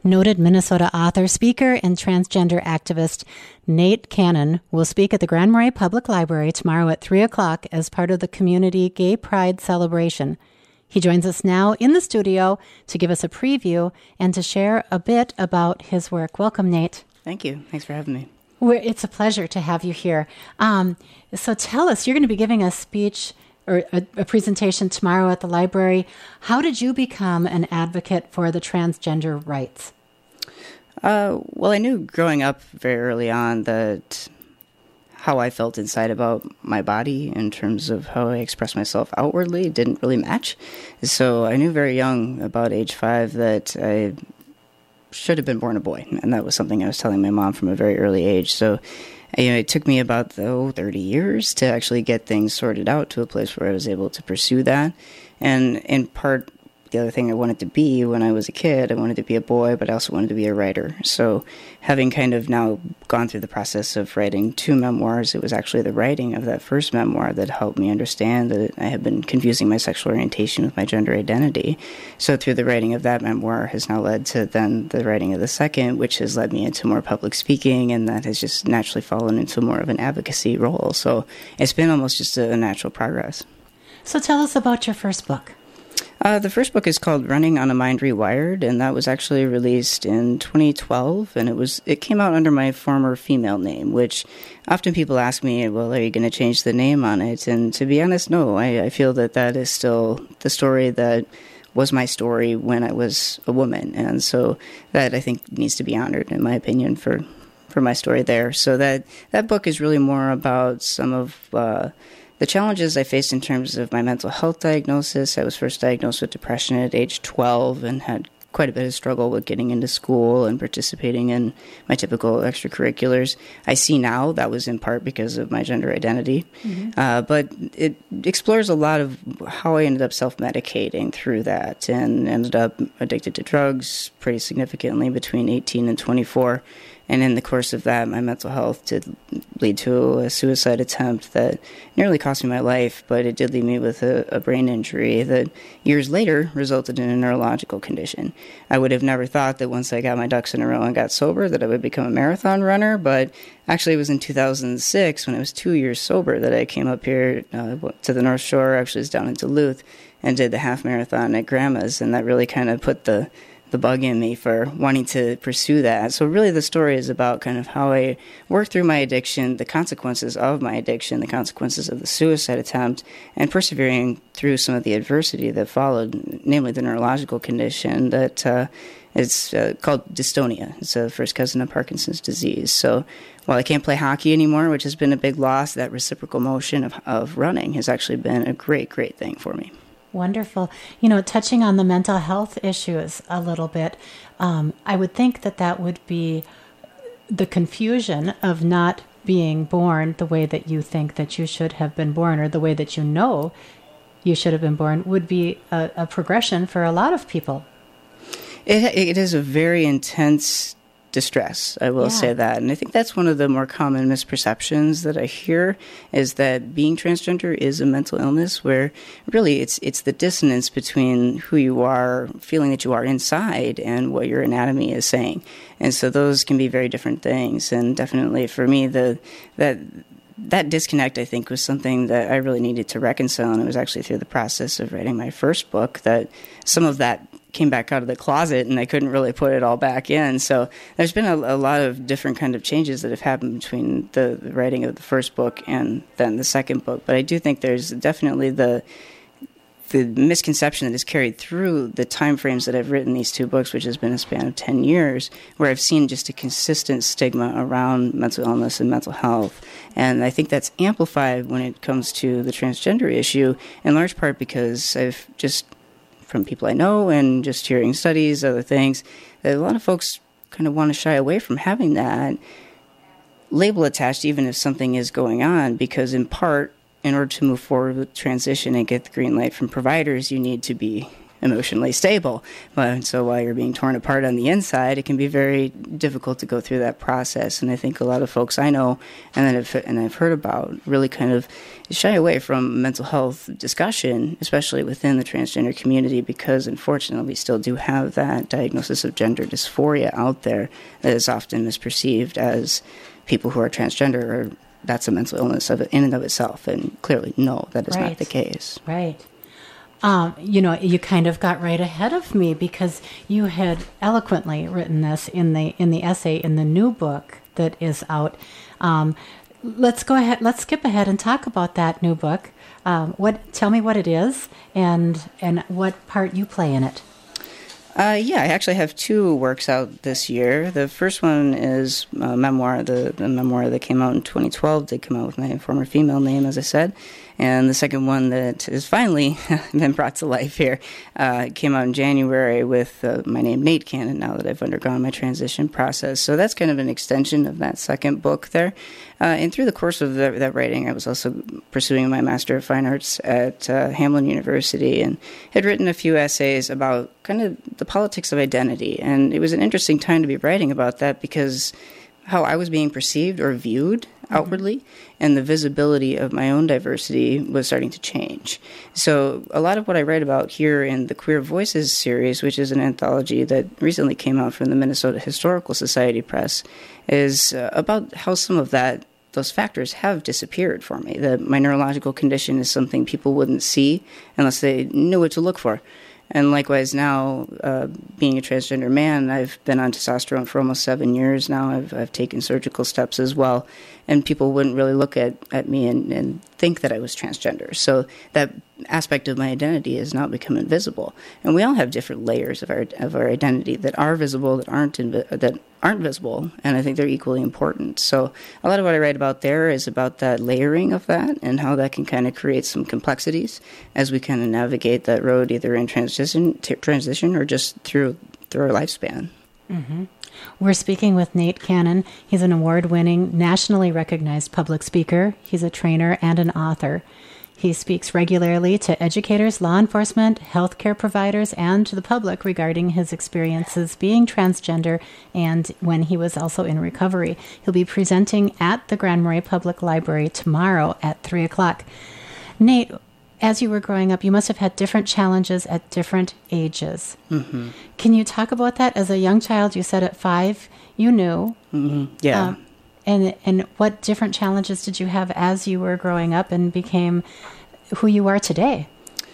Noted Minnesota author, speaker, and transgender activist Nate Cannon will speak at the Grand Marais Public Library tomorrow at 3 o'clock as part of the Community Gay Pride celebration. He joins us now in the studio to give us a preview and to share a bit about his work. Welcome, Nate. Thank you. Thanks for having me. It's a pleasure to have you here. So tell us, you're going to be giving a speech or a presentation tomorrow at the library. How did you become an advocate for the transgender rights? Well, I knew growing up very early on that how I felt inside about my body in terms of how I expressed myself outwardly didn't really match. So I knew very young, about age 5, that I should have been born a boy. And that was something I was telling my mom from a very early age. So it took me about 30 years to actually get things sorted out to a place where I was able to pursue that. And in part, the other thing I wanted to be when I was a kid, I wanted to be a boy, but I also wanted to be a writer. So having kind of now gone through the process of writing 2 memoirs, it was actually the writing of that first memoir that helped me understand that I had been confusing my sexual orientation with my gender identity. So through the writing of that memoir has now led to then the writing of the second, which has led me into more public speaking, and that has just naturally fallen into more of an advocacy role. So it's been almost just a natural progress. So tell us about your first book. The first book is called Running on a Mind Rewired, and that was actually released in 2012, and it came out under my former female name, which often people ask me, well, are you going to change the name on it? And to be honest, no. I feel that is still the story that was my story when I was a woman, and so that I think needs to be honored, in my opinion, for my story there. So that book is really more about some of the challenges I faced in terms of my mental health diagnosis. I was first diagnosed with depression at age 12 and had quite a bit of struggle with getting into school and participating in my typical extracurriculars. I see now that was in part because of my gender identity, but it explores a lot of how I ended up self-medicating through that and ended up addicted to drugs pretty significantly between 18 and 24. And in the course of that, my mental health did lead to a suicide attempt that nearly cost me my life, but it did leave me with a brain injury that years later resulted in a neurological condition. I would have never thought that once I got my ducks in a row and got sober that I would become a marathon runner, but actually it was in 2006 when I was 2 years sober that I came up here to the North Shore. Actually, it was down in Duluth, and did the half marathon at Grandma's, and that really kind of put the bug in me for wanting to pursue that. So really the story is about kind of how I worked through my addiction, the consequences of my addiction, the consequences of the suicide attempt, and persevering through some of the adversity that followed, namely the neurological condition that it's called dystonia. It's a first cousin of Parkinson's disease. So while I can't play hockey anymore, which has been a big loss, that reciprocal motion of running has actually been a great, great thing for me. Wonderful. Touching on the mental health issues a little bit, I would think that would be the confusion of not being born the way that you think that you should have been born, or the way that you know you should have been born, would be a progression for a lot of people. It is a very intense distress, I will say that. And I think that's one of the more common misperceptions that I hear, is that being transgender is a mental illness, where really it's the dissonance between who you are, feeling that you are inside, and what your anatomy is saying. And so those can be very different things. And definitely for me, that disconnect, I think, was something that I really needed to reconcile. And it was actually through the process of writing my first book that some of that came back out of the closet, and I couldn't really put it all back in. So there's been a lot of different kind of changes that have happened between the writing of the first book and then the second book. But I do think there's definitely the misconception that is carried through the time frames that I've written these 2 books, which has been a span of 10 years, where I've seen just a consistent stigma around mental illness and mental health. And I think that's amplified when it comes to the transgender issue, in large part because I've just, from people I know and just hearing studies, other things, that a lot of folks kind of want to shy away from having that label attached, even if something is going on, because in part, in order to move forward with transition and get the green light from providers, you need to be emotionally stable. But so while you're being torn apart on the inside, it can be very difficult to go through that process. And I think a lot of folks I know and I've heard about really kind of shy away from mental health discussion, especially within the transgender community, because unfortunately we still do have that diagnosis of gender dysphoria out there that is often misperceived as people who are transgender or that's a mental illness in and of itself, and clearly, no, that is not the case. Right. You kind of got right ahead of me because you had eloquently written this in the essay in the new book that is out. Let's go ahead. Let's skip ahead and talk about that new book. Tell me what it is and what part you play in it. I actually have 2 works out this year. The first one is a memoir. The memoir that came out in 2012 did come out with my former female name, as I said. And the second one that has finally been brought to life here came out in January with my name, Nate Cannon, now that I've undergone my transition process. So that's kind of an extension of that second book there. And through the course of that writing, I was also pursuing my Master of Fine Arts at Hamline University and had written a few essays about kind of the politics of identity. And it was an interesting time to be writing about that because how I was being perceived or viewed outwardly and the visibility of my own diversity was starting to change. So a lot of what I write about here in the Queer Voices series, which is an anthology that recently came out from the Minnesota Historical Society Press, is about how some of those factors have disappeared for me. That my neurological condition is something people wouldn't see unless they knew what to look for. And likewise now, being a transgender man, I've been on testosterone for almost 7 years now. I've taken surgical steps as well. And people wouldn't really look at me and think that I was transgender. So that aspect of my identity has now become invisible. And we all have different layers of our identity that are visible, that aren't visible, and I think they're equally important. So a lot of what I write about there is about that layering of that and how that can kind of create some complexities as we kind of navigate that road either in transition or just through our lifespan. Mm-hmm. We're speaking with Nate Cannon. He's an award-winning, nationally recognized public speaker. He's a trainer and an author. He speaks regularly to educators, law enforcement, healthcare providers, and to the public regarding his experiences being transgender and when he was also in recovery. He'll be presenting at the Grand Marais Public Library tomorrow at 3 o'clock. Nate, as you were growing up, you must have had different challenges at different ages. Mm-hmm. Can you talk about that? As a young child, you said at 5, you knew. Mm-hmm. Yeah. And what different challenges did you have as you were growing up and became who you are today?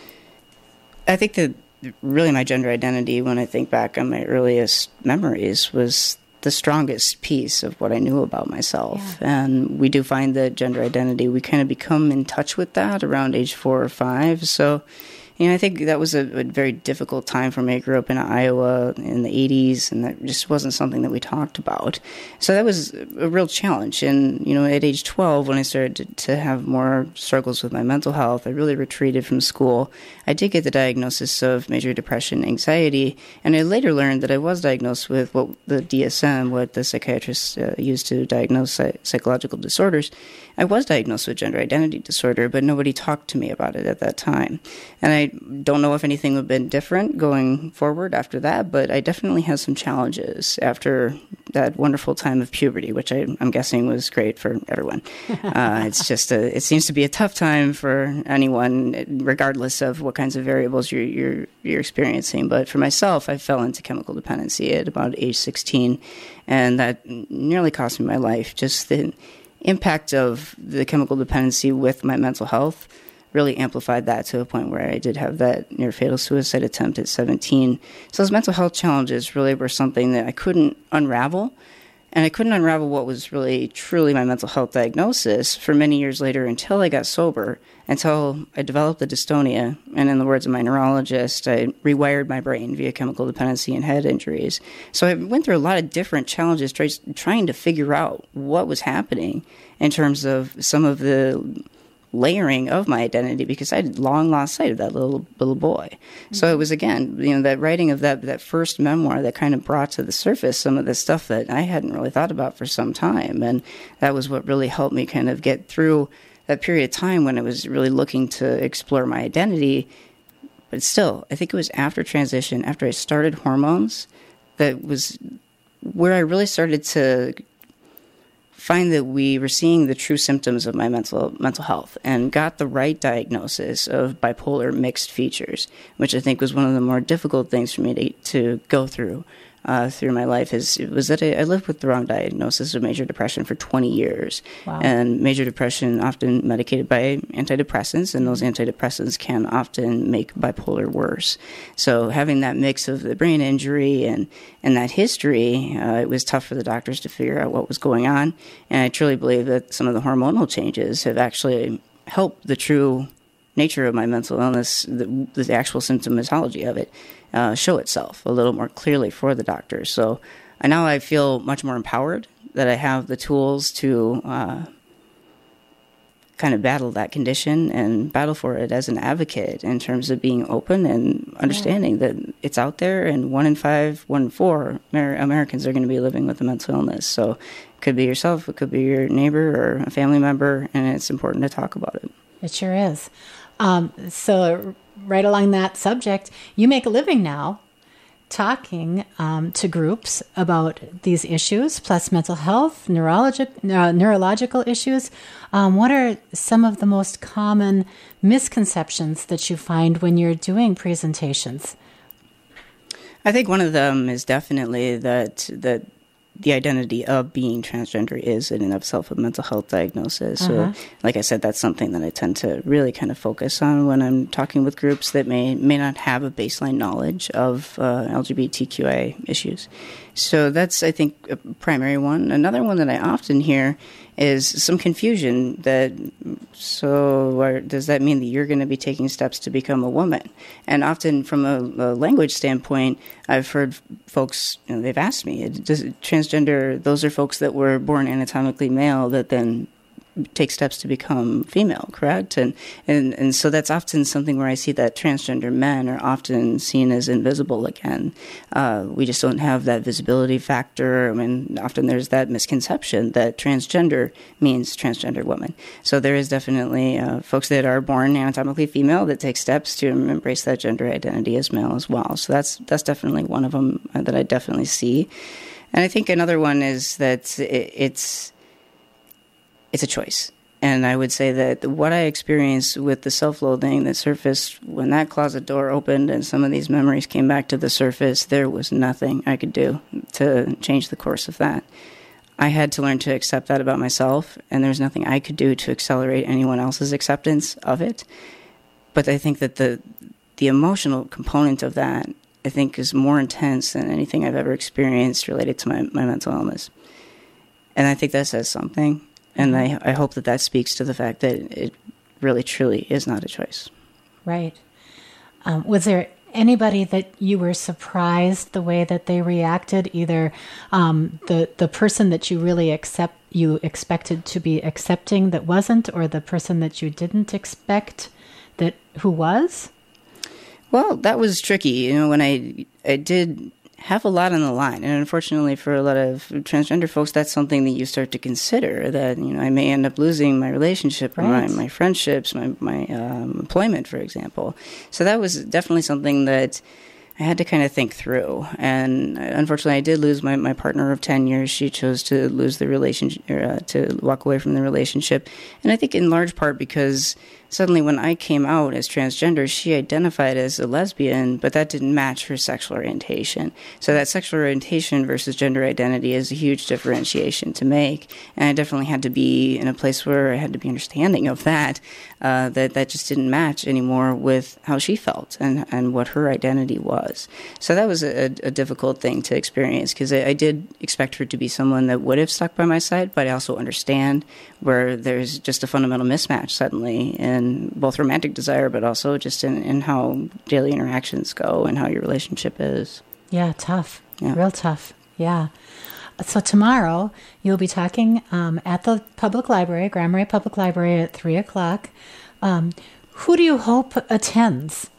I think that really my gender identity, when I think back on my earliest memories, was the strongest piece of what I knew about myself. Yeah. And we do find that gender identity, we kind of become in touch with that around age 4 or 5. So, I think that was a very difficult time for me. I grew up in Iowa in the 80s, and that just wasn't something that we talked about. So that was a real challenge. And, at age 12, when I started to have more struggles with my mental health, I really retreated from school. I did get the diagnosis of major depression, anxiety, and I later learned that I was diagnosed with what the DSM, what the psychiatrists use to diagnose psychological disorders. I was diagnosed with gender identity disorder, but nobody talked to me about it at that time. And I don't know if anything would have been different going forward after that, but I definitely had some challenges after that wonderful time of puberty, which I'm guessing was great for everyone. It's just it seems to be a tough time for anyone, regardless of what kinds of variables you're experiencing. But for myself, I fell into chemical dependency at about age 16, and that nearly cost me my life. Just the impact of the chemical dependency with my mental health really amplified that to a point where I did have that near-fatal suicide attempt at 17. So those mental health challenges really were something that I couldn't unravel, and I couldn't unravel what was really truly my mental health diagnosis for many years later until I got sober, until I developed the dystonia, and in the words of my neurologist, I rewired my brain via chemical dependency and head injuries. So I went through a lot of different challenges trying to figure out what was happening in terms of some of the layering of my identity, because I had long lost sight of that little boy. Mm-hmm. So it was, again, that writing of that first memoir that kind of brought to the surface some of the stuff that I hadn't really thought about for some time. And that was what really helped me kind of get through that period of time when I was really looking to explore my identity But still, I think it was after transition, after I started hormones, that was where I really started to find that we were seeing the true symptoms of my mental health and got the right diagnosis of bipolar mixed features, which I think was one of the more difficult things for me to go through my life. Was that I lived with the wrong diagnosis of major depression for 20 years. Wow. And major depression often medicated by antidepressants, and those antidepressants can often make bipolar worse. So having that mix of the brain injury and that history, it was tough for the doctors to figure out what was going on. And I truly believe that some of the hormonal changes have actually helped the true nature of my mental illness, the actual symptomatology of it, show itself a little more clearly for the doctors. So now I feel much more empowered that I have the tools to kind of battle that condition and battle for it as an advocate in terms of being open and understanding that it's out there, and 1 in 5, 1 in 4 Americans are going to be living with a mental illness. So it could be yourself, it could be your neighbor or a family member, and it's important to talk about it. It sure is. So right along that subject, you make a living now talking to groups about these issues, plus mental health, neurological issues. What are some of the most common misconceptions that you find when you're doing presentations? I think one of them is definitely that the identity of being transgender is in and of itself a mental health diagnosis. So, like I said, that's something that I tend to really kind of focus on when I'm talking with groups that may not have a baseline knowledge of LGBTQI issues. So that's, I think, a primary one. Another one that I often hear is some confusion that, does that mean that you're going to be taking steps to become a woman? And often from a language standpoint, I've heard folks, they've asked me, does transgender, those are folks that were born anatomically male that then take steps to become female, correct? And so that's often something where I see that transgender men are often seen as invisible again. We just don't have that visibility factor. I mean, often there's that misconception that transgender means transgender woman. So there is definitely folks that are born anatomically female that take steps to embrace that gender identity as male as well. So that's definitely one of them that I definitely see. And I think another one is that it's a choice. And I would say that what I experienced with the self-loathing that surfaced when that closet door opened and some of these memories came back to the surface, there was nothing I could do to change the course of that. I had to learn to accept that about myself, and there's nothing I could do to accelerate anyone else's acceptance of it. But I think that the emotional component of that, I think, is more intense than anything I've ever experienced related to my mental illness. And I think that says something. And I hope that speaks to the fact that it really, truly is not a choice. Right. Was there anybody that you were surprised the way that they reacted, either the person that you really expected to be accepting that wasn't, or the person that you didn't expect who was? Well, that was tricky. When I did have a lot on the line. And unfortunately for a lot of transgender folks, that's something that you start to consider, that, I may end up losing my relationship, right, or my friendships, my employment, for example. So that was definitely something that I had to kind of think through. And unfortunately, I did lose my partner of 10 years. She chose to lose the relationship, to walk away from the relationship. And I think in large part because suddenly when I came out as transgender, she identified as a lesbian, but that didn't match her sexual orientation. So that sexual orientation versus gender identity is a huge differentiation to make. And I definitely had to be in a place where I had to be understanding of that just didn't match anymore with how she felt and what her identity was. So that was a difficult thing to experience, because I did expect her to be someone that would have stuck by my side, but I also understand where there's just a fundamental mismatch suddenly in both romantic desire, but also just in how daily interactions go and how your relationship is. Yeah, tough. Yeah. Real tough. Yeah. So tomorrow you'll be talking at the public library, Grand Marais Public Library, at 3:00. Who do you hope attends?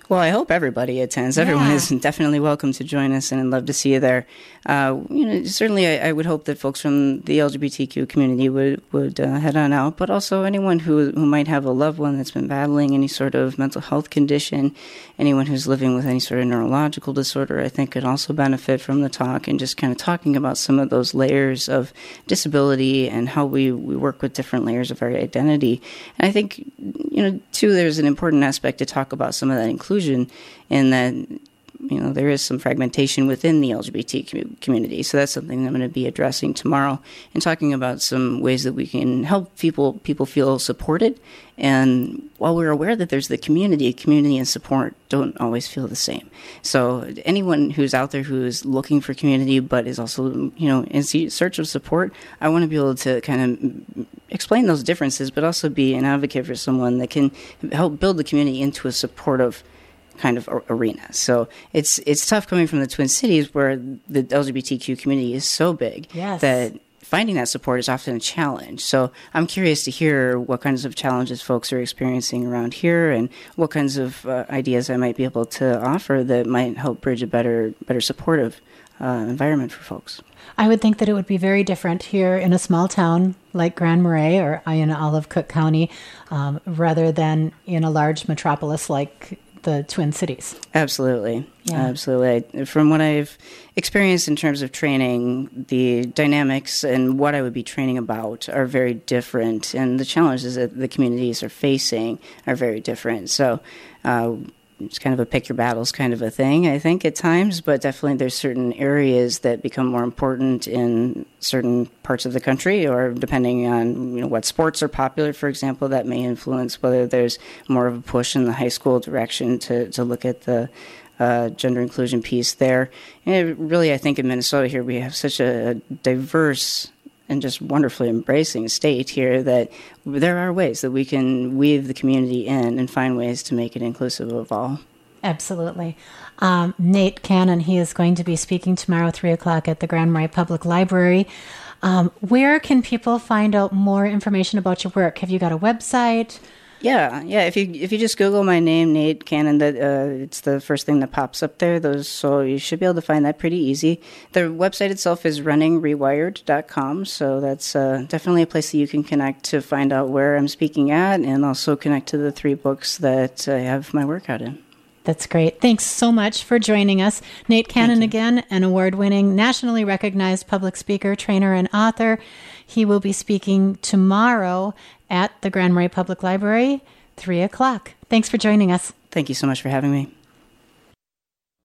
Well, I hope everybody attends. Everyone is definitely welcome to join us, and I'd love to see you there. Certainly, I would hope that folks from the LGBTQ community would head on out, but also anyone who might have a loved one that's been battling any sort of mental health condition, anyone who's living with any sort of neurological disorder, I think could also benefit from the talk and just kind of talking about some of those layers of disability and how we work with different layers of our identity. And I think, too, there's an important aspect to talk about some of that inclusion in that, there is some fragmentation within the LGBT community. So that's something I'm going to be addressing tomorrow and talking about some ways that we can help people feel supported. And while we're aware that there's the community and support don't always feel the same. So anyone who's out there who is looking for community but is also, in search of support, I want to be able to kind of explain those differences, but also be an advocate for someone that can help build the community into a supportive kind of arena. So it's tough coming from the Twin Cities where the LGBTQ community is so big that finding that support is often a challenge. So I'm curious to hear what kinds of challenges folks are experiencing around here and what kinds of ideas I might be able to offer that might help bridge a better supportive environment for folks. I would think that it would be very different here in a small town like Grand Marais or in Olive Cook County rather than in a large metropolis like the Twin Cities. Absolutely. Yeah. Absolutely. From what I've experienced in terms of training, the dynamics and what I would be training about are very different, and the challenges that the communities are facing are very different. So it's kind of a pick your battles kind of a thing, I think, at times, but definitely there's certain areas that become more important in certain parts of the country, or depending on what sports are popular, for example, that may influence whether there's more of a push in the high school direction to look at the gender inclusion piece there. And really, I think in Minnesota here, we have such a diverse and just wonderfully embracing state here that there are ways that we can weave the community in and find ways to make it inclusive of all. Absolutely. Nate Cannon, he is going to be speaking tomorrow at 3 o'clock at the Grand Marais Public Library. Where can people find out more information about your work? Have you got a website? Yeah. If you just Google my name, Nate Cannon, it's the first thing that pops up there. So you should be able to find that pretty easy. The website itself is runningrewired.com, so that's definitely a place that you can connect to find out where I'm speaking at, and also connect to the 3 books that I have my work out in. That's great. Thanks so much for joining us. Nate Cannon, again, an award-winning, nationally recognized public speaker, trainer, and author. He will be speaking tomorrow at the Grand Marais Public Library, 3 o'clock. Thanks for joining us. Thank you so much for having me.